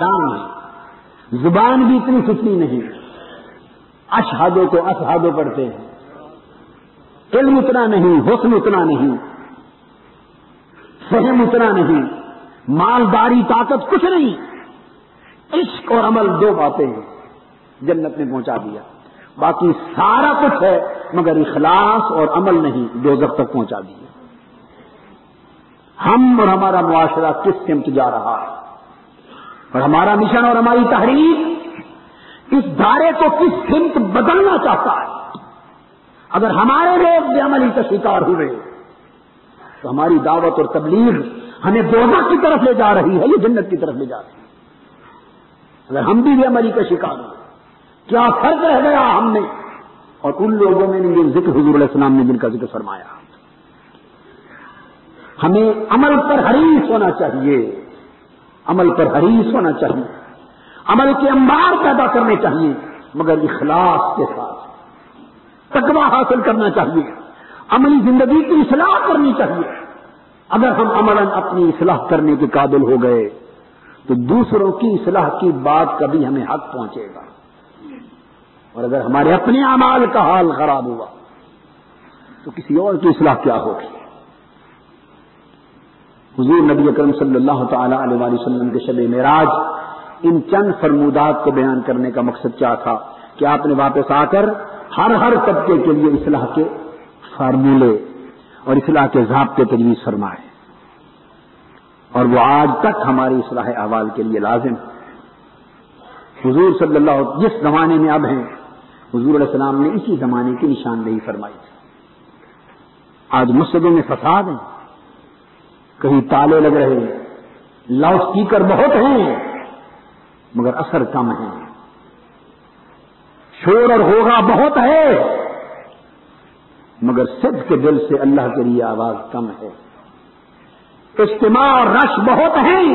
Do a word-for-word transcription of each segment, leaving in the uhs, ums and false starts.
ہے، زبان بھی اتنی فتنی نہیں، اشہدو کو اشہدو پڑھتے ہیں، علم اتنا نہیں، حسن اتنا نہیں، فہم اتنا نہیں، مالداری طاقت کچھ نہیں، عشق اور عمل دو باتیں ہیں، جنت میں پہنچا دیا، باقی سارا کچھ ہے مگر اخلاص اور عمل نہیں، دوزخ تک پہنچا دیا۔ ہم اور ہمارا معاشرہ کس سمت جا رہا ہے اور ہمارا مشن اور ہماری تحریک اس دھارے کو کس سمت بدلنا چاہتا ہے۔ اگر ہمارے لوگ بے عملی کا شکار ہوئے تو ہماری دعوت اور تبلیغ ہمیں دوزخ کی طرف لے جا رہی ہے، یہ جنت کی طرف لے جا رہی ہے۔ اگر ہم بھی بے عملی کا شکار ہوئے، کیا فرق رہ گیا ہم نے اور ان لوگوں میں نے جن ذکر حضور علیہ السلام نے جن کا ذکر فرمایا۔ ہمیں عمل پر حریص ہونا چاہیے، عمل پر حریص ہونا چاہیے، عمل کے انبار پیدا کرنے چاہیے مگر اخلاص کے ساتھ، تقویٰ حاصل کرنا چاہیے، عملی زندگی کی اصلاح کرنی چاہیے۔ اگر ہم عملاً اپنی اصلاح کرنے کے قابل ہو گئے تو دوسروں کی اصلاح کی بات کبھی ہمیں حق پہنچے گا، اور اگر ہمارے اپنے اعمال کا حال خراب ہوا تو کسی اور کی اصلاح کیا ہوگی۔ حضور نبی اکرم صلی اللہ تعالی علیہ وآلہ وسلم کے شب معراج ان چند فرمودات کو بیان کرنے کا مقصد کیا تھا کہ آپ نے واپس آ کر ہر ہر طبقے کے لیے اصلاح کے فارمولے اور اصلاح کے ضابطے تجویز فرمائے، اور وہ آج تک ہماری اصلاح احوال کے لیے لازم۔ حضور صلی اللہ علیہ وسلم جس زمانے میں اب ہیں، حضور علیہ السلام نے اسی زمانے کی نشاندہی فرمائی تھی۔ آج مسجدوں میں فساد ہیں، کہیں تالے لگ رہے ہیں، لاؤڈ اسپیکر بہت ہیں مگر اثر کم ہے، شور اور ہوگا بہت ہے مگر صدق کے دل سے اللہ کے لیے آواز کم ہے، اجتماع اور رش بہت ہیں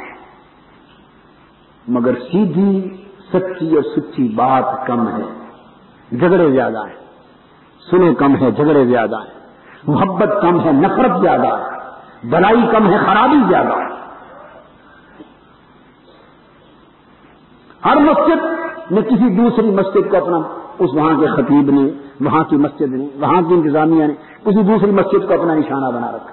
مگر سیدھی سچی اور سچی بات کم ہے، جھگڑے زیادہ ہیں، سنے کم ہے، جھگڑے زیادہ ہیں، محبت کم ہے، نفرت زیادہ ہے، بلائی کم ہے، خرابی زیادہ ہے۔ ہر مسجد نے کسی دوسری مسجد کو اپنا، اس وہاں کے خطیب نے، وہاں کی مسجد نے، وہاں کی انتظامیہ نے کسی دوسری مسجد کو اپنا نشانہ بنا رکھا۔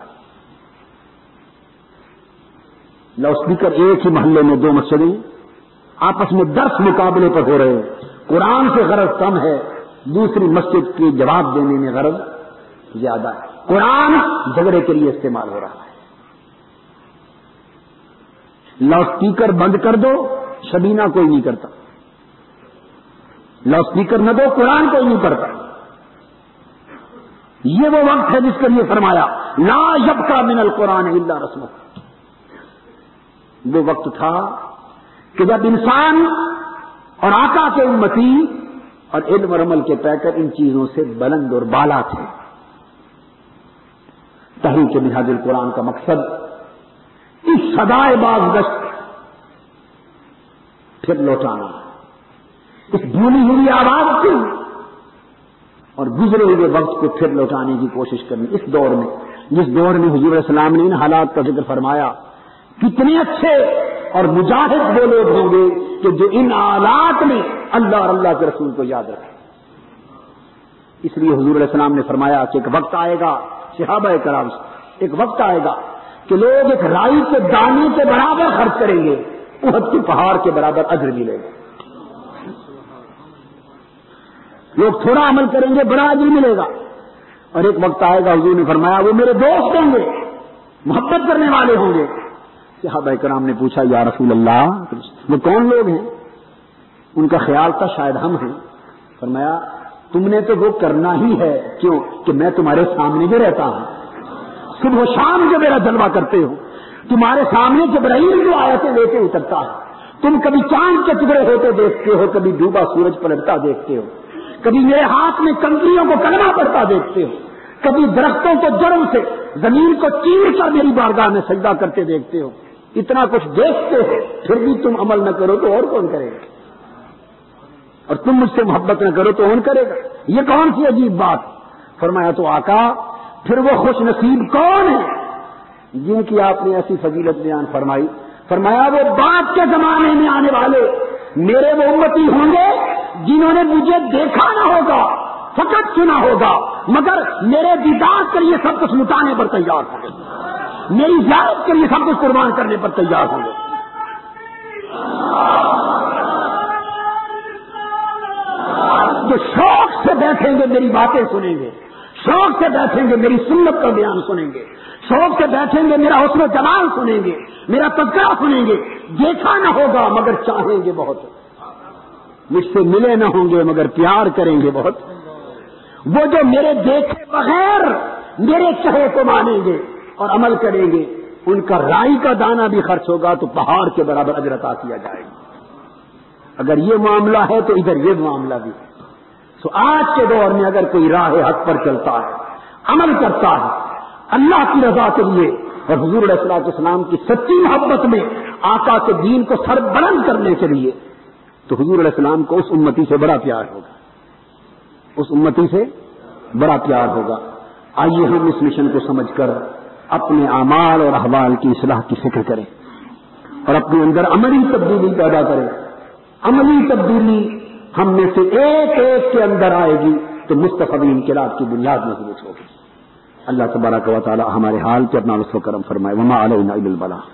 لاؤڈ اسپیکر ایک ہی محلے میں دو مسجدیں آپس میں درس مقابلے پر ہو رہے ہیں، قرآن سے غرض کم ہے، دوسری مسجد کے جواب دینے میں غرض زیادہ ہے، قرآن جھگڑے کے لیے استعمال ہو رہا ہے۔ لاؤڈ اسپیکر بند کر دو، شبینہ کوئی نہیں کرتا، لاؤڈ اسپیکر نہ دو، قرآن کوئی نہیں پڑھتا۔ یہ وہ وقت ہے جس کے لیے فرمایا لا یبقى من القرآن الا رسمہ۔ وہ وقت تھا کہ جب انسان اور آقا کے امتی اور علم اور عمل کے پیکر ان چیزوں سے بلند اور بالا تھے۔ تحریک منہاج القرآن کا مقصد اس صدائے بازگشت پھر لوٹانا، اس بھولی ہوئی آواز کو اور گزرے ہوئے وقت کو پھر لوٹانے کی کوشش کرنی۔ اس دور میں، جس دور میں حضور علیہ السلام نے ان حالات کا ذکر فرمایا، کتنے اچھے اور مجاہد وہ لوگ ہوں گے کہ جو ان حالات میں اللہ اور اللہ کے رسول کو یاد رکھیں۔ اس لیے حضور علیہ السلام نے فرمایا کہ ایک وقت آئے گا، صحابہ کرام، ایک وقت آئے گا کہ لوگ ایک رائی کے دانے کے برابر خرچ کریں گے، احد کے پہاڑ کے برابر اجر ملے گا۔ لوگ تھوڑا عمل کریں گے، بڑا اجر ملے گا۔ اور ایک وقت آئے گا، حضور نے فرمایا وہ میرے دوست ہوں گے، محبت کرنے والے ہوں گے۔ صحابہ کرام نے پوچھا یا رسول اللہ وہ کون لوگ ہیں؟ ان کا خیال تھا شاید ہم ہیں۔ فرمایا تم نے تو وہ کرنا ہی ہے، کیوں کہ میں تمہارے سامنے بھی رہتا ہوں، صبح و شام جو میرا جلوہ کرتے ہو، تمہارے سامنے جبرائیل جو آیتیں لیتے اترتا ہے، تم کبھی چاند کے ٹکڑے ہوتے دیکھتے ہو، کبھی ڈوبا سورج پلٹتا دیکھتے ہو، کبھی میرے ہاتھ میں کنکریوں کو کلمہ پڑھتا دیکھتے ہو، کبھی درختوں کو جڑوں سے زمین کو چیر کر میری بارگاہ میں سجدہ کرتے دیکھتے ہو، اتنا کچھ دیکھتے ہو پھر بھی تم عمل نہ کرو تو اور کون کرے گا؟ اور تم مجھ سے محبت نہ کرو تو کون کرے گا؟ یہ کون سی عجیب بات؟ فرمایا تو آقا پھر وہ خوش نصیب کون ہے جن کی آپ نے ایسی فضیلت بیان فرمائی؟ فرمایا وہ بعد کے زمانے میں میرے وہ امتی ہوں گے جنہوں نے مجھے دیکھا نہ ہوگا، فقط سنا ہوگا، مگر میرے دیدار کے لیے سب کچھ لٹانے پر تیار ہوں گے، میری زیارت کے لیے سب کچھ قربان کرنے پر تیار ہوں گے۔ جو شوق سے بیٹھیں گے میری باتیں سنیں گے، شوق سے بیٹھیں گے میری سنت کا بیان سنیں گے، شوق سے بیٹھیں گے میرا حسن و جمال سنیں گے، میرا تذکرہ سنیں گے، دیکھا نہ ہوگا مگر چاہیں گے بہت، مجھ سے ملے نہ ہوں گے مگر پیار کریں گے بہت، وہ جو میرے دیکھے بغیر میرے کہے کو مانیں گے اور عمل کریں گے، ان کا رائی کا دانہ بھی خرچ ہوگا تو پہاڑ کے برابر اجر عطا کیا جائے گا۔ اگر یہ معاملہ ہے تو ادھر یہ معاملہ بھی ہے۔ تو آج کے دور میں اگر کوئی راہ حق پر چلتا ہے، عمل کرتا ہے اللہ کی رضا کے لیے اور حضور علیہ الصلوۃ والسلام کی سچی محبت میں آقا کے دین کو سر بلند کرنے کے لیے، تو حضور علیہ السلام کو اس امتی سے بڑا پیار ہوگا، اس امتی سے بڑا پیار ہوگا۔ آئیے ہم اس مشن کو سمجھ کر اپنے اعمال اور احوال کی اصلاح کی فکر کریں اور اپنے اندر عملی تبدیلی پیدا کریں۔ عملی تبدیلی ہم میں سے ایک ایک کے اندر آئے گی تو مستقبل انقلاب کی بنیاد مضبوط ہوگی۔ اللہ تبارک و تعالی ہمارے حال پہ اپنا لطف و کرم فرمائے۔ وما علینا الا البلاغ۔